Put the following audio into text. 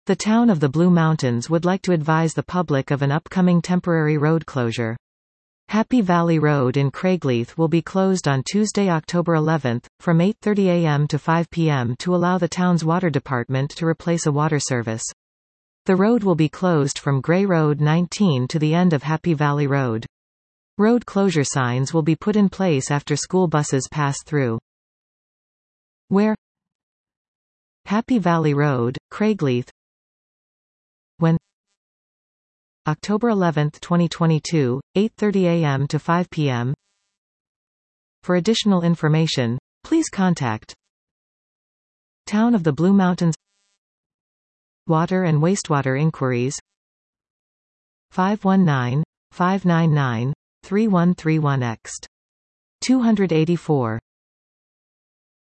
The town of the Blue Mountains would like to advise the public of an upcoming temporary road closure. Happy Valley Road in Craigleith will be closed on Tuesday, October 11, from 8:30 a.m. to 5 p.m. to allow the town's water department to replace a water service. The road will be closed from Gray Road 19 to the end of Happy Valley Road. Road closure signs will be put in place after school buses pass through. Where? Happy Valley Road, Craigleith. When? October 11, 2022, 8:30 a.m. to 5 p.m. For additional information, please contact Town of the Blue Mountains Water and Wastewater Inquiries 519-599-3131 Ext. 284.